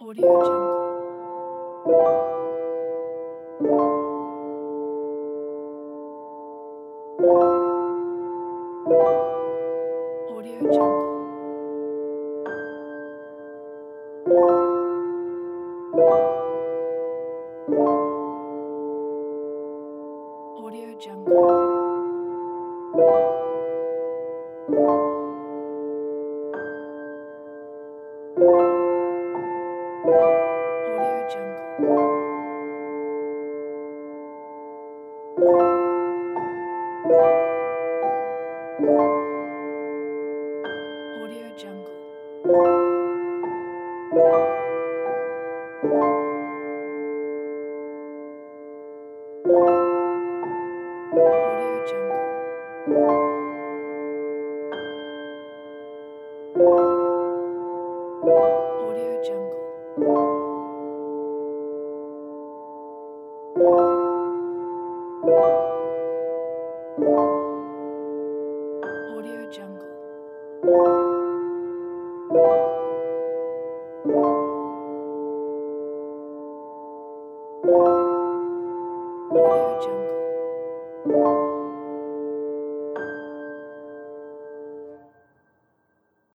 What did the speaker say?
Audio Jungle. Audio Jungle. Audio Jungle. Audio Jungle. Audio Jungle. Audio Jungle. Audio Jungle. Audio Jungle. Audio Jungle.